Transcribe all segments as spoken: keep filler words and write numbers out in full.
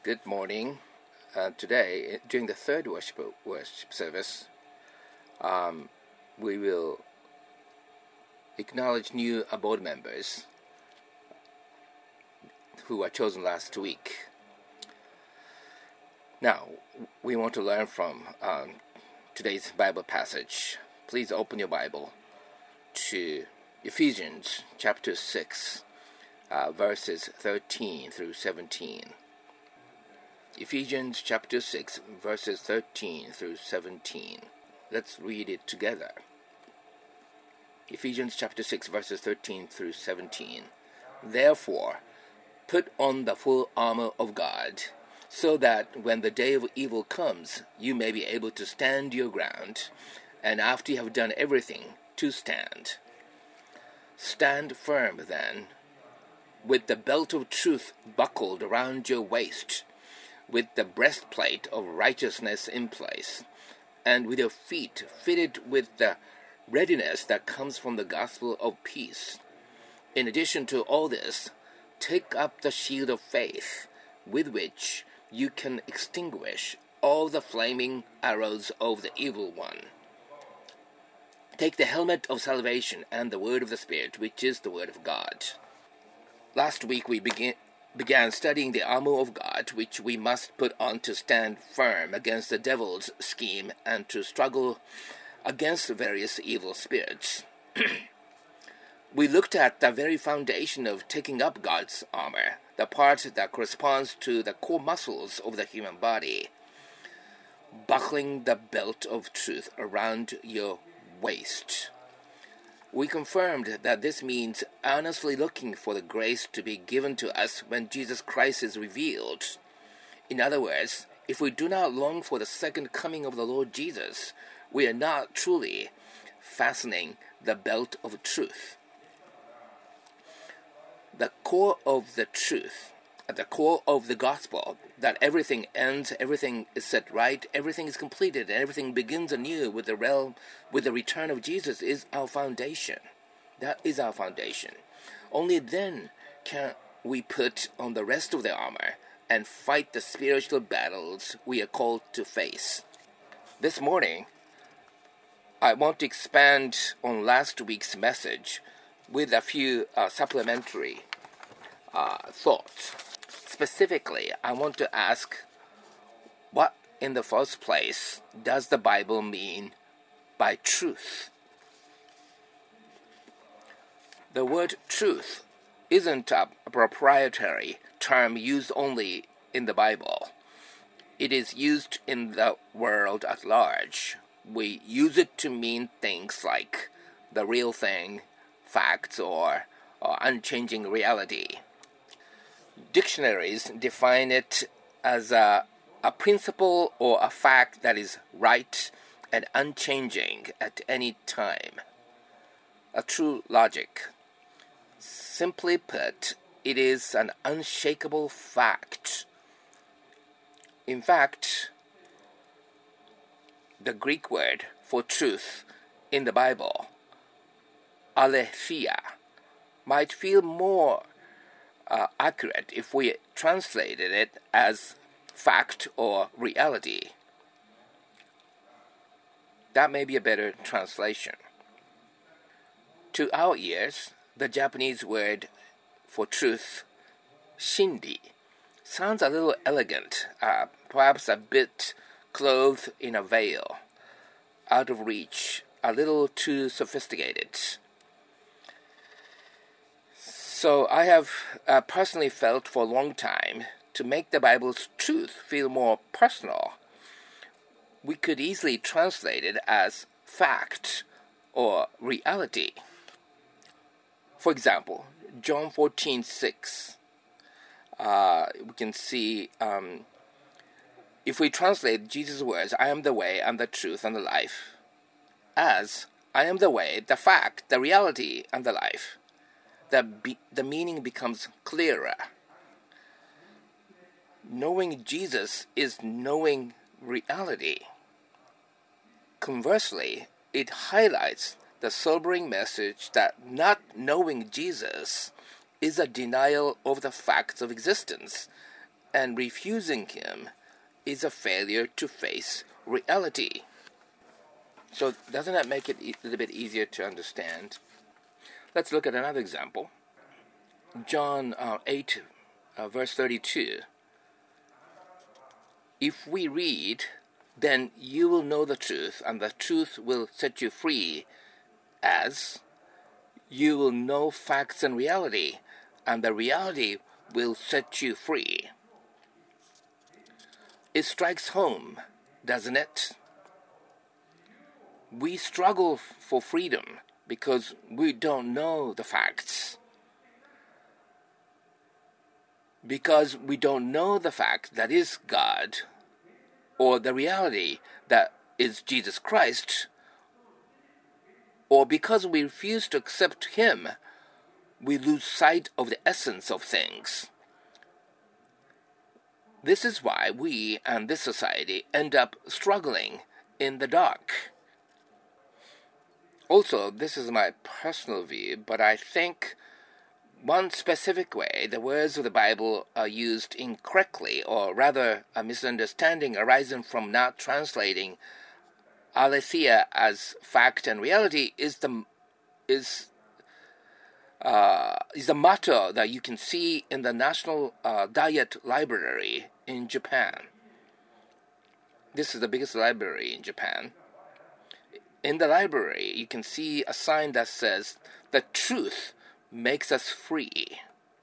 Good morning. Uh, today, during the third worship, worship service, um, we will acknowledge new board members who were chosen last week. Now, we want to learn from um, today's Bible passage. Please open your Bible to Ephesians chapter six, uh, verses thirteen through seventeen. Ephesians chapter six, verses thirteen through seventeen. Let's read it together. Ephesians chapter six, verses thirteen through seventeen. Therefore, put on the full armor of God, so that when the day of evil comes, you may be able to stand your ground, and after you have done everything, to stand. Stand firm, then, with the belt of truth buckled around your waist, with the breastplate of righteousness in place, and with your feet fitted with the readiness that comes from the gospel of peace. In addition to all this, take up the shield of faith, with which you can extinguish all the flaming arrows of the evil one. Take the helmet of salvation and the word of the Spirit, which is the word of God. Last week we began began studying the armor of God, which we must put on to stand firm against the devil's scheme and to struggle against various evil spirits. We looked at the very foundation of taking up God's armor, the part that corresponds to the core muscles of the human body, buckling the belt of truth around your waist. We confirmed that this means earnestly looking for the grace to be given to us when Jesus Christ is revealed. In other words, if we do not long for the second coming of the Lord Jesus, we are not truly fastening the belt of truth. The core of the truth, at the core of the gospel, that everything ends, everything is set right, everything is completed, and everything begins anew with the realm, with the return of Jesus, is our foundation. That is our foundation. Only then can we put on the rest of the armor and fight the spiritual battles we are called to face. This morning, I want to expand on last week's message with a few uh, supplementary uh, thoughts. Specifically, I want to ask, what in the first place does the Bible mean by truth? The word truth isn't a proprietary term used only in the Bible. It is used in the world at large. We use it to mean things like the real thing, facts, or, or unchanging reality. Dictionaries define it as a, a principle or a fact that is right and unchanging at any time. A true logic. Simply put, it is an unshakable fact. In fact, the Greek word for truth in the Bible, aletheia, might feel more uh, accurate if we translated it as fact or reality. That may be a better translation. To our ears, the Japanese word for truth, shindi, sounds a little elegant, uh, perhaps a bit clothed in a veil, out of reach, a little too sophisticated. So I have uh, personally felt for a long time to make the Bible's truth feel more personal. We could easily translate it as fact or reality. For example, John fourteen six, uh, we can see, um, if we translate Jesus' words, I am the way, and the truth, and the life, as I am the way, the fact, the reality, and the life, the, be- the meaning becomes clearer. Knowing Jesus is knowing reality. Conversely, it highlights the sobering message that not knowing Jesus is a denial of the facts of existence and refusing him is a failure to face reality. So doesn't that make it a little bit easier to understand? Let's look at another example. John uh, eight, uh, verse thirty-two. If we read, then you will know the truth, and the truth will set you free, as you will know facts and reality, and the reality will set you free. It strikes home, doesn't it? We struggle for freedom because we don't know the facts. Because we don't know the fact that is God, or the reality that is Jesus Christ, or because we refuse to accept him, we lose sight of the essence of things. This is why we and this society end up struggling in the dark. Also, this is my personal view, but I think one specific way the words of the Bible are used incorrectly, or rather a misunderstanding arising from not translating aletheia as fact and reality, is the is uh, is the motto that you can see in the National uh, Diet Library in Japan. This is the biggest library in Japan. In the library, you can see a sign that says, "The truth makes us free."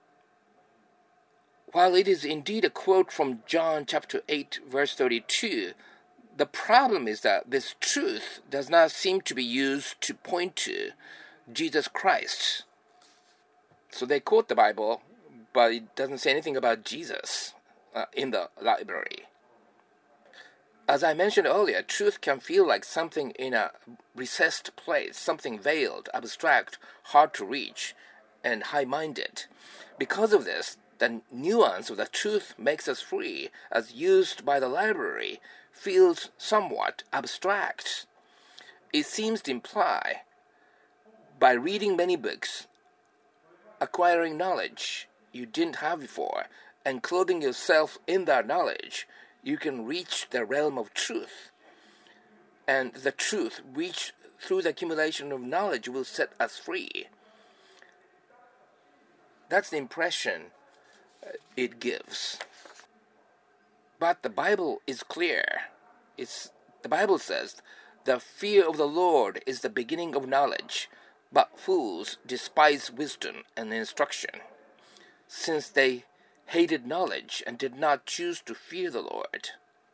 While it is indeed a quote from John chapter eight, verse thirty-two, the problem is that this truth does not seem to be used to point to Jesus Christ. So they quote the Bible, but it doesn't say anything about Jesus uh, in the library. As I mentioned earlier, truth can feel like something in a recessed place, something veiled, abstract, hard to reach, and high-minded. Because of this, the nuance of the truth makes us free, as used by the library, feels somewhat abstract. It seems to imply, by reading many books, acquiring knowledge you didn't have before, and clothing yourself in that knowledge, you can reach the realm of truth. And the truth, reached through the accumulation of knowledge, will set us free. That's the impression it gives. But the Bible is clear. It's, the Bible says, "The fear of the Lord is the beginning of knowledge, but fools despise wisdom and instruction, since they hated knowledge and did not choose to fear the Lord."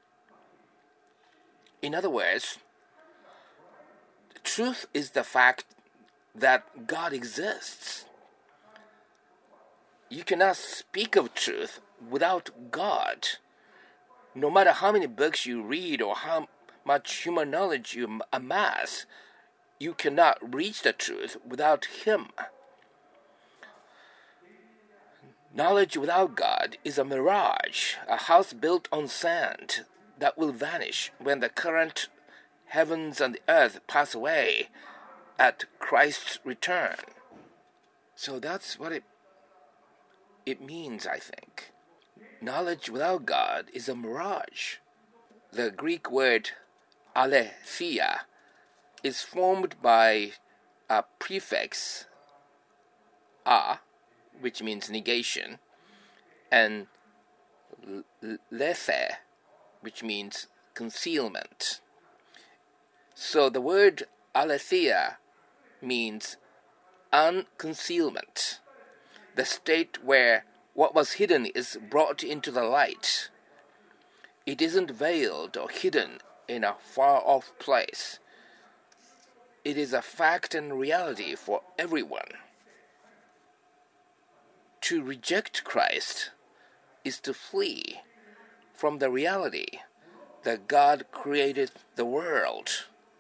In other words, truth is the fact that God exists. You cannot speak of truth without God. No matter how many books you read or how much human knowledge you amass, you cannot reach the truth without Him. Knowledge without God is a mirage, a house built on sand that will vanish when the current heavens and the earth pass away at Christ's return. So that's what it it means, I think. Knowledge without God is a mirage. The Greek word aletheia is formed by a prefix a, which means negation, and lethe, which means concealment. So the word aletheia means unconcealment, the state where what was hidden is brought into the light. It isn't veiled or hidden in a far-off place. It is a fact and reality for everyone. To reject Christ is to flee from the reality that God created the world.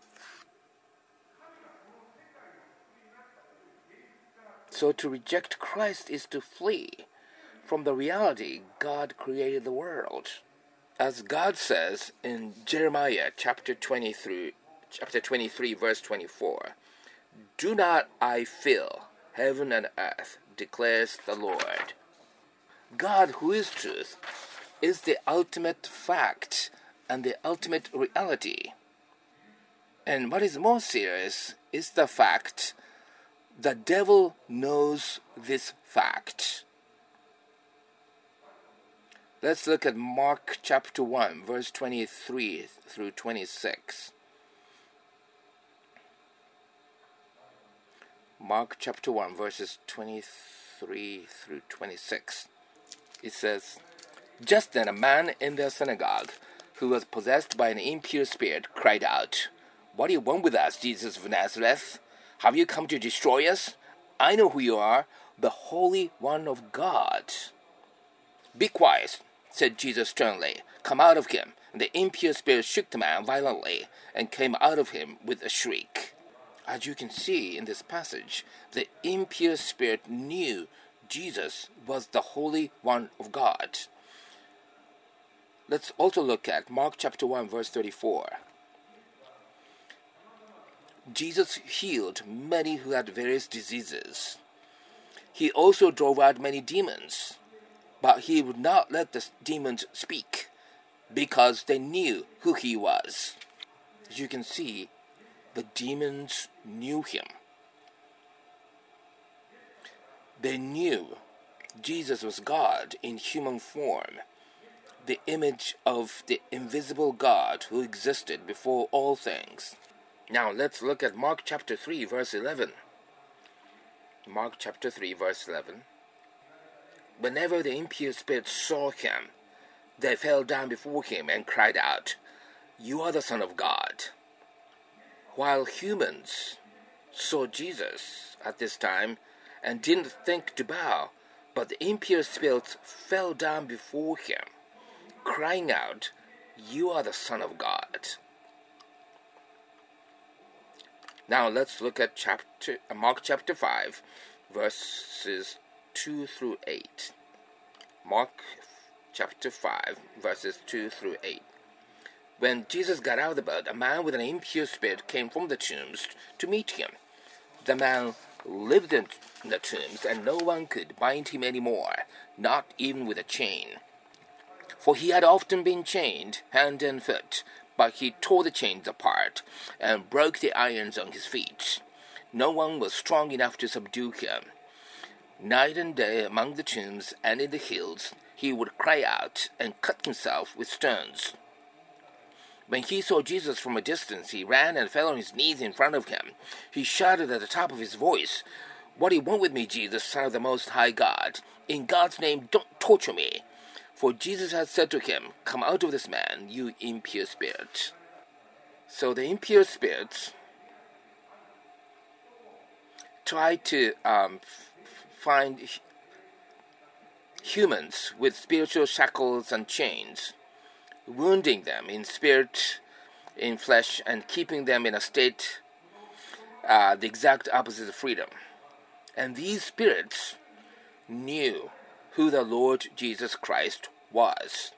So to reject Christ is to flee from the reality God created the world. As God says in Jeremiah chapter twenty-three, chapter twenty-three, verse twenty-four, "Do not I fill heaven and earth, declares the Lord." God, who is truth, is the ultimate fact and the ultimate reality. And what is more serious is the fact the devil knows this fact. Let's look at Mark chapter one, verse twenty-three through twenty-six. Mark chapter one, verses twenty-three through twenty-six. It says, "Just then a man in the synagogue, who was possessed by an impure spirit, cried out, 'What do you want with us, Jesus of Nazareth? Have you come to destroy us? I know who you are, the Holy One of God.' 'Be quiet,' said Jesus sternly. 'Come out of him.' And the impure spirit shook the man violently and came out of him with a shriek." As you can see in this passage, the impure spirit knew Jesus was the Holy One of God. Let's also look at Mark chapter one, verse thirty-four. Jesus healed many who had various diseases. He also drove out many demons, but he would not let the demons speak because they knew who he was. As you can see, the demons knew him. They knew Jesus was God in human form, the image of the invisible God who existed before all things. Now let's look at Mark chapter three, verse eleven. Mark chapter three, verse eleven. "Whenever the impure spirits saw him, they fell down before him and cried out, 'You are the Son of God.'" While humans saw Jesus at this time and didn't think to bow, but the impure spirits fell down before him, crying out, "You are the Son of God." Now let's look at chapter Mark chapter five, verses two through eight. Mark chapter five, verses two through eight. "When Jesus got out of the boat, a man with an impure spirit came from the tombs to meet him. The man lived in the tombs, and no one could bind him any more, not even with a chain. For he had often been chained, hand and foot, but he tore the chains apart and broke the irons on his feet. No one was strong enough to subdue him. Night and day among the tombs and in the hills, he would cry out and cut himself with stones. When he saw Jesus from a distance, he ran and fell on his knees in front of him. He shouted at the top of his voice, 'What do you want with me, Jesus, Son of the Most High God? In God's name, don't torture me.' For Jesus had said to him, 'Come out of this man, you impure spirit.'" So the impure spirits try to um, find humans with spiritual shackles and chains, wounding them in spirit, in flesh, and keeping them in a state uh, the exact opposite of freedom. And these spirits knew who the Lord Jesus Christ was.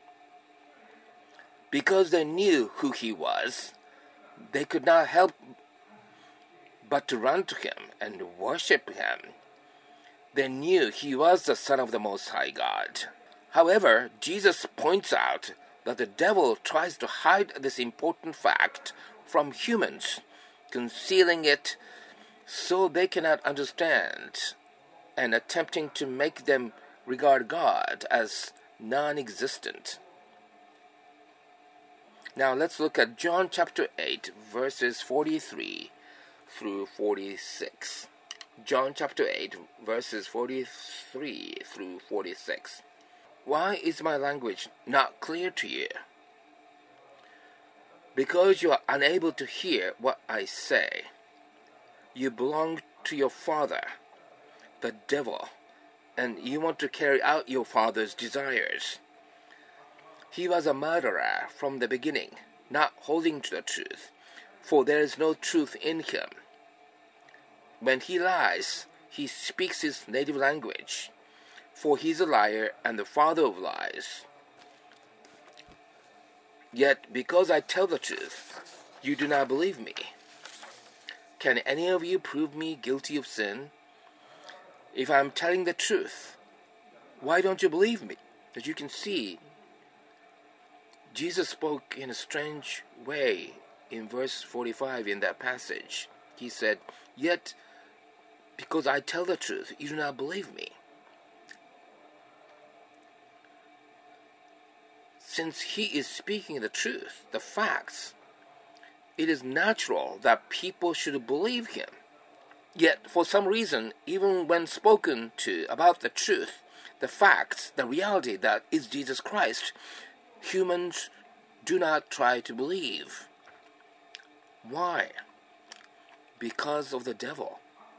Because they knew who he was, they could not help but to run to him and worship him. They knew he was the Son of the Most High God. However, Jesus points out that the devil tries to hide this important fact from humans, concealing it so they cannot understand, and attempting to make them regard God as non-existent. Now let's look at John chapter eight, verses forty-three through forty-six. John chapter eight, verses forty-three through forty-six. "Why is my language not clear to you? Because you are unable to hear what I say. You belong to your father, the devil, and you want to carry out your father's desires. He was a murderer from the beginning, not holding to the truth, for there is no truth in him. When he lies, he speaks his native language, for he is a liar and the father of lies. Yet because I tell the truth, you do not believe me. Can any of you prove me guilty of sin? If I am telling the truth, why don't you believe me?" As you can see, Jesus spoke in a strange way in verse forty-five in that passage. He said, "Yet, because I tell the truth, you do not believe me." Since he is speaking the truth, the facts, it is natural that people should believe him. Yet, for some reason, even when spoken to about the truth, the facts, the reality that is Jesus Christ, humans do not try to believe. Why? Because of the devil.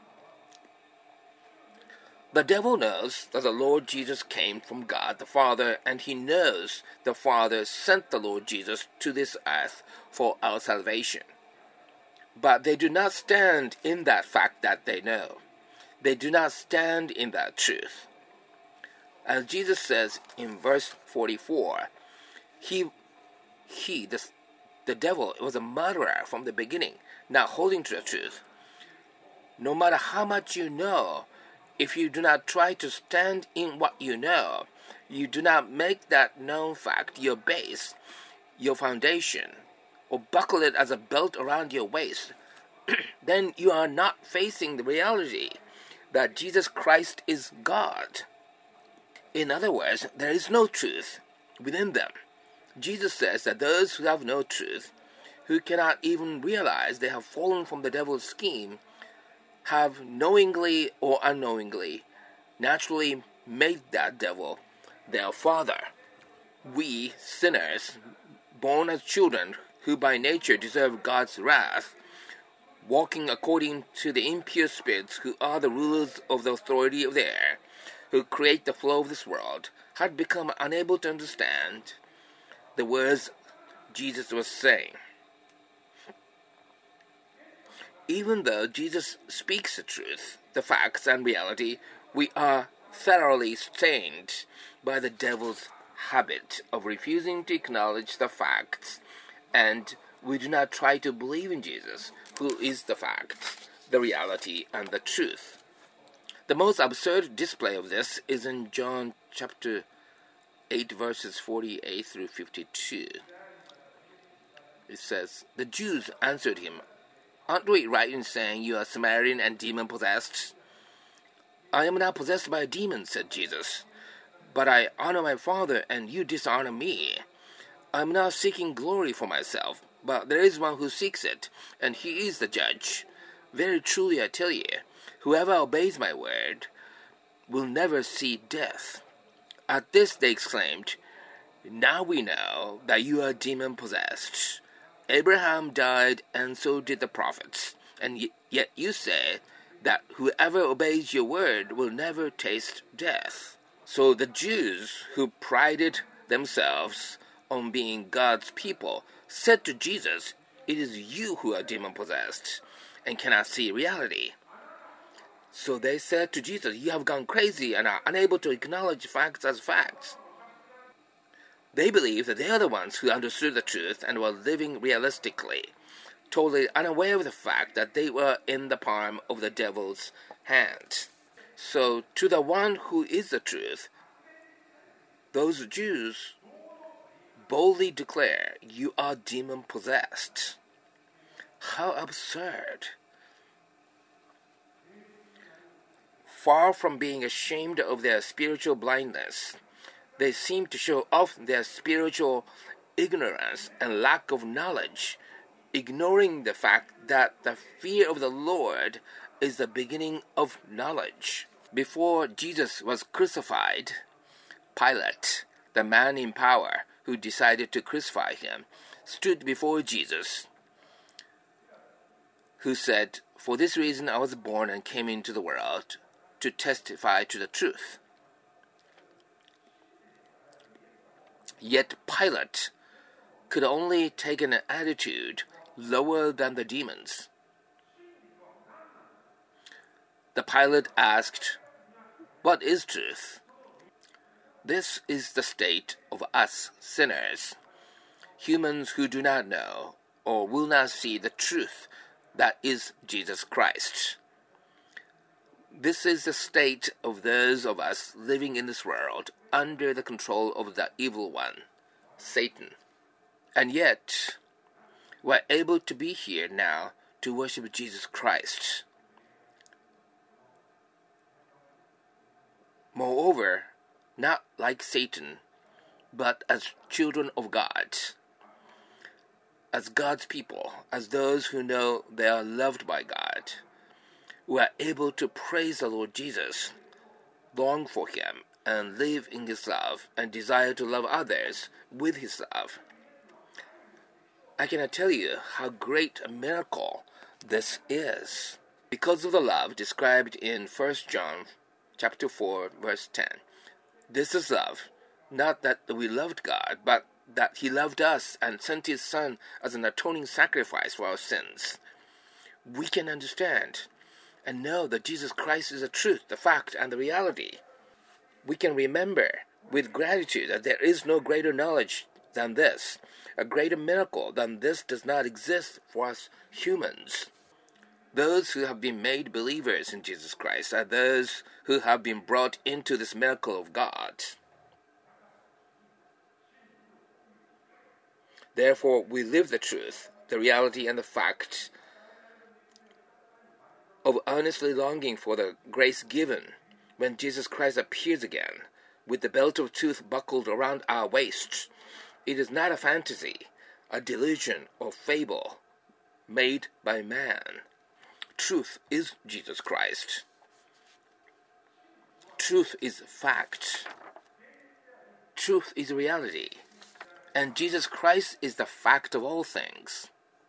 The devil knows that the Lord Jesus came from God the Father, and he knows the Father sent the Lord Jesus to this earth for our salvation. But they do not stand in that fact that they know. They do not stand in that truth. As Jesus says in verse forty-four, he, he the, the devil, was a murderer from the beginning, not holding to the truth. No matter how much you know, if you do not try to stand in what you know, you do not make that known fact your base, your foundation, or buckle it as a belt around your waist, then you are not facing the reality that Jesus Christ is God. In other words, there is no truth within them. Jesus says that those who have no truth, who cannot even realize they have fallen from the devil's scheme, have knowingly or unknowingly naturally made that devil their father. We, sinners, born as children who by nature deserve God's wrath, walking according to the impure spirits who are the rulers of the authority of the air, who create the flow of this world, had become unable to understand the words Jesus was saying. Even though Jesus speaks the truth, the facts and reality, we are thoroughly stained by the devil's habit of refusing to acknowledge the facts, and we do not try to believe in Jesus, who is the fact, the reality, and the truth. The most absurd display of this is in John chapter eight, verses forty-eight through fifty-two. It says, "The Jews answered him, 'Aren't we right in saying you are Samaritan and demon-possessed?' 'I am not possessed by a demon,' said Jesus, 'but I honor my Father, and you dishonor me. I am not seeking glory for myself, but there is one who seeks it, and he is the judge. Very truly I tell you, whoever obeys my word will never see death.' At this they exclaimed, 'Now we know that you are demon-possessed. Abraham died, and so did the prophets, and yet you say that whoever obeys your word will never taste death.' So the Jews, who prided themselves on being God's people, said to Jesus, 'It is you who are demon-possessed and cannot see reality.' So they said to Jesus, 'You have gone crazy and are unable to acknowledge facts as facts.' They believed that they are the ones who understood the truth and were living realistically, totally unaware of the fact that they were in the palm of the devil's hand. So to the one who is the truth, those Jews boldly declare, 'You are demon-possessed.' How absurd! Far from being ashamed of their spiritual blindness, they seem to show off their spiritual ignorance and lack of knowledge, ignoring the fact that the fear of the Lord is the beginning of knowledge. Before Jesus was crucified, Pilate, the man in power who decided to crucify him, stood before Jesus, who said, 'For this reason I was born and came into the world, to testify to the truth.' Yet Pilate could only take an attitude lower than the demons. The Pilate asked, 'What is truth?' This is the state of us sinners, humans who do not know or will not see the truth that is Jesus Christ. This is the state of those of us living in this world under the control of the evil one, Satan. And yet, we're able to be here now to worship Jesus Christ. Moreover, not like Satan, but as children of God, as God's people, as those who know they are loved by God, we are able to praise the Lord Jesus, long for Him, and live in His love, and desire to love others with His love. I cannot tell you how great a miracle this is. Because of the love described in First John chapter four, verse ten. This is love, not that we loved God, but that He loved us and sent His Son as an atoning sacrifice for our sins. We can understand and know that Jesus Christ is the truth, the fact, and the reality. We can remember with gratitude that there is no greater knowledge than this. A greater miracle than this does not exist for us humans. Those who have been made believers in Jesus Christ are those who have been brought into this miracle of God. Therefore, we live the truth, the reality, and the fact of earnestly longing for the grace given when Jesus Christ appears again, with the belt of truth buckled around our waists. It is not a fantasy, a delusion, or fable made by man. Truth is Jesus Christ. Truth is fact. Truth is reality. And Jesus Christ is the fact of all things.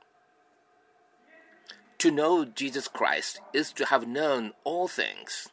To know Jesus Christ is to have known all things.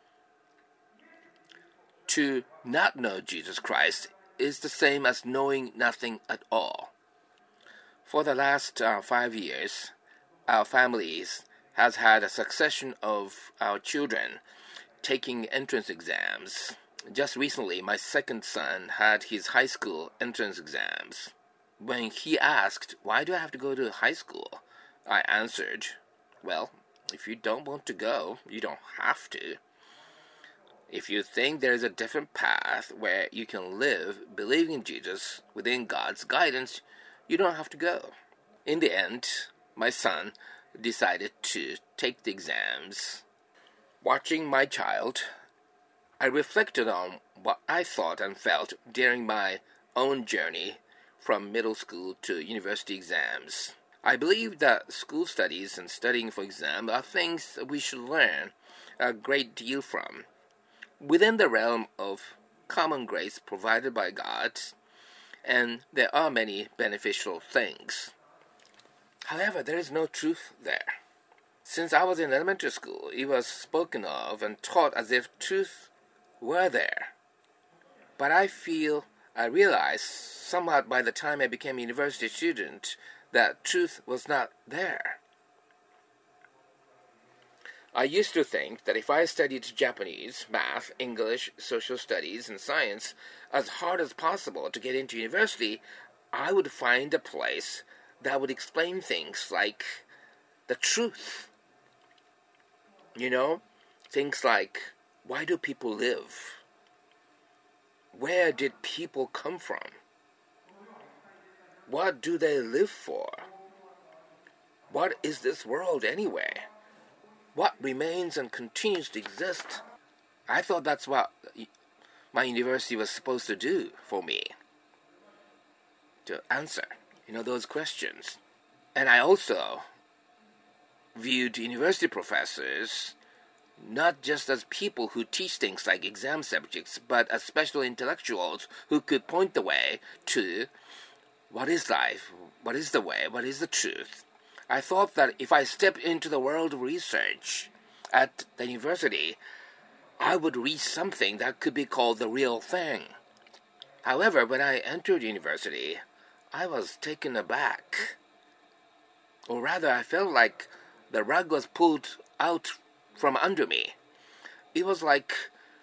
To not know Jesus Christ is the same as knowing nothing at all. For the last uh, five years, our families has had a succession of our children taking entrance exams. Just recently, my second son had his high school entrance exams. When he asked, "Why do I have to go to high school?" I answered, "Well, if you don't want to go, you don't have to. If you think there is a different path where you can live believing in Jesus within God's guidance, you don't have to go." In the end, my son decided to take the exams. Watching my child, I reflected on what I thought and felt during my own journey from middle school to university exams. I believe that school studies and studying for exams are things that we should learn a great deal from, within the realm of common grace provided by God, and there are many beneficial things. However, there is no truth there. Since I was in elementary school, it was spoken of and taught as if truth were there. But I feel I realized somewhat by the time I became a university student that truth was not there. I used to think that if I studied Japanese, math, English, social studies, and science as hard as possible to get into university, I would find a place that would explain things like the truth. You know, things like, why do people live? Where did people come from? What do they live for? What is this world anyway? What remains and continues to exist? I thought that's what my university was supposed to do for me, to answer, you know, those questions. And I also viewed university professors not just as people who teach things like exam subjects, but as special intellectuals who could point the way to what is life, what is the way, what is the truth. I thought that if I stepped into the world of research at the university, I would reach something that could be called the real thing. However, when I entered university, I was taken aback. Or rather, I felt like the rug was pulled out from under me. It was like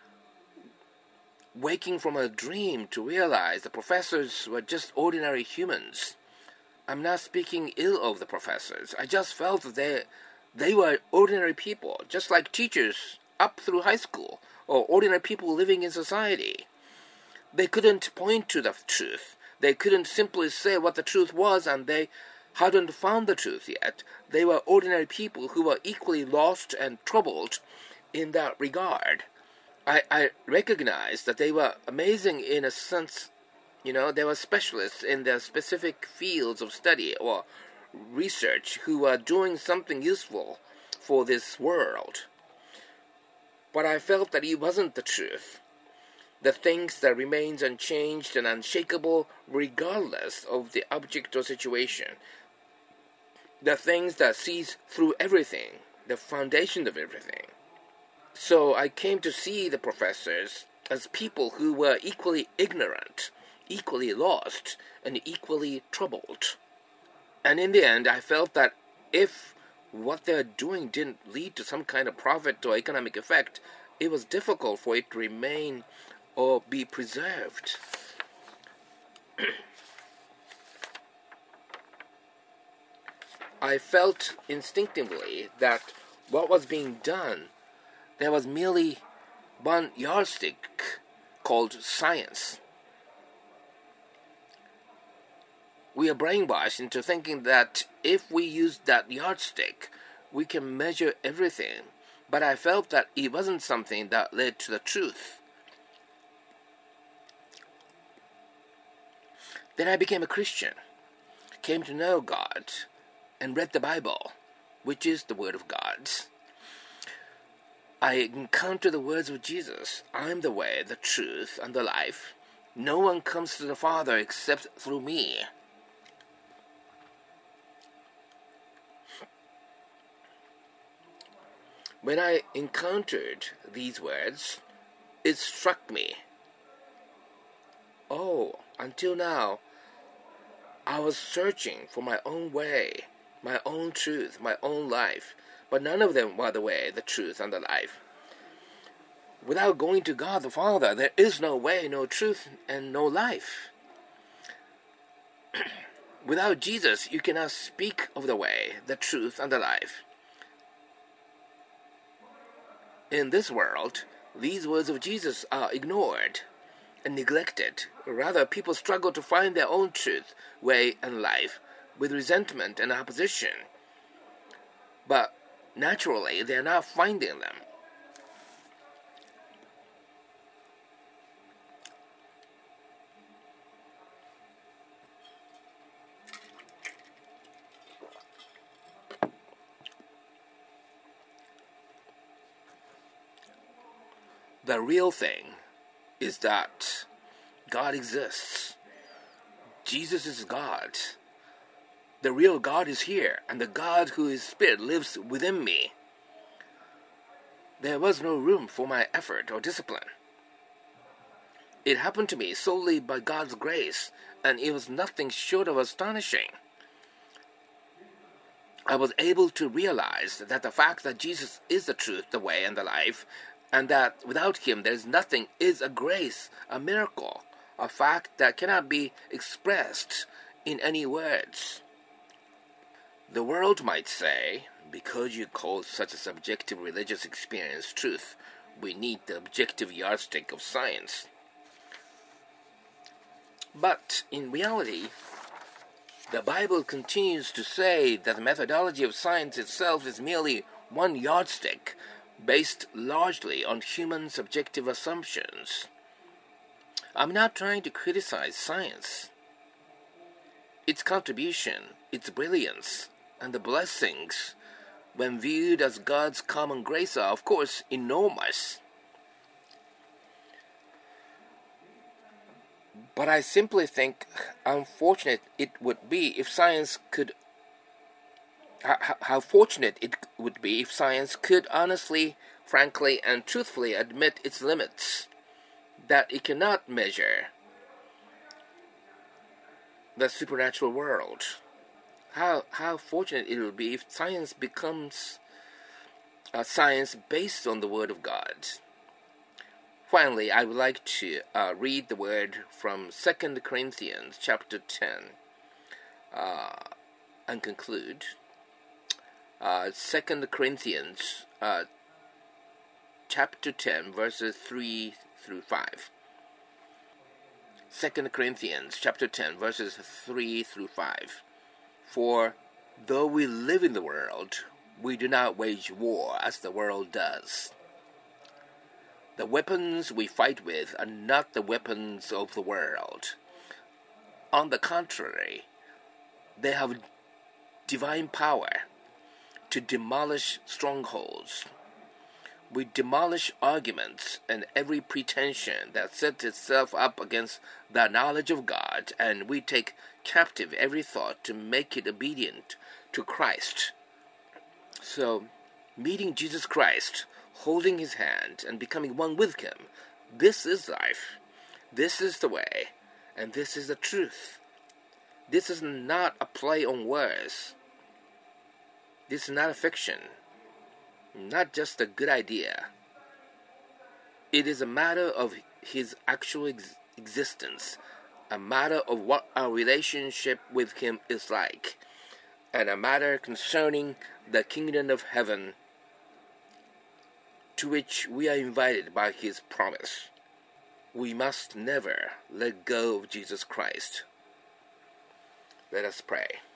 waking from a dream to realize the professors were just ordinary humans. I'm not speaking ill of the professors. I just felt that they, they were ordinary people, just like teachers up through high school, or ordinary people living in society. They couldn't point to the truth. They couldn't simply say what the truth was, and they hadn't found the truth yet. They were ordinary people who were equally lost and troubled in that regard. I, I recognized that they were amazing in a sense. You know, they were specialists in their specific fields of study or research who were doing something useful for this world. But I felt that it wasn't the truth. The things that remains unchanged and unshakable regardless of the object or situation. The things that sees through everything, the foundation of everything. So I came to see the professors as people who were equally ignorant, equally lost, and equally troubled. And in the end, I felt that if what they're doing didn't lead to some kind of profit or economic effect, it was difficult for it to remain or be preserved. I felt instinctively that what was being done, there was merely one yardstick called science. We are brainwashed into thinking that if we use that yardstick, we can measure everything. But I felt that it wasn't something that led to the truth. Then I became a Christian, came to know God, and read the Bible, which is the Word of God. I encountered the words of Jesus. I am the way, the truth, and the life. No one comes to the Father except through me. When I encountered these words, it struck me. Oh, until now, I was searching for my own way, my own truth, my own life, but none of them were the way, the truth, and the life. Without going to God the Father, there is no way, no truth, and no life. Without Jesus, you cannot speak of the way, the truth, and the life. In this world, these words of Jesus are ignored and neglected. Rather, people struggle to find their own truth, way, and life with resentment and opposition. But naturally, they are not finding them. The real thing is that God exists. Jesus is God. The real God is here, and the God who is Spirit lives within me. There was no room for my effort or discipline. It happened to me solely by God's grace, and it was nothing short of astonishing. I was able to realize that the fact that Jesus is the truth, the way, and the life, and that without him there is nothing, is a grace, a miracle, a fact that cannot be expressed in any words. The world might say, because you call such a subjective religious experience truth, we need the objective yardstick of science. But in reality, the Bible continues to say that the methodology of science itself is merely one yardstick, based largely on human subjective assumptions. I'm not trying to criticize science. Its contribution, its brilliance, and the blessings, when viewed as God's common grace, are, of course, enormous. But I simply think how unfortunate it would be if science could How, how fortunate it would be if science could honestly, frankly, and truthfully admit its limits, that it cannot measure the supernatural world. How how fortunate it would be if science becomes a science based on the Word of God. Finally, I would like to uh, read the word from Second Corinthians chapter ten uh, and conclude. Uh, Second Corinthians uh, chapter ten, verses three through five. Second Corinthians chapter ten, verses three through five. For though we live in the world, we do not wage war as the world does. The weapons we fight with are not the weapons of the world. On the contrary, they have divine power to demolish strongholds. We demolish arguments and every pretension that sets itself up against the knowledge of God, and we take captive every thought to make it obedient to Christ. So, meeting Jesus Christ, holding his hand, and becoming one with him, this is life. This is the way, and this is the truth. This is not a play on words. This is not a fiction. Not just a good idea. It is a matter of his actual ex- existence, a matter of what our relationship with him is like, and a matter concerning the kingdom of heaven to which we are invited by his promise. We must never let go of Jesus Christ. Let us pray.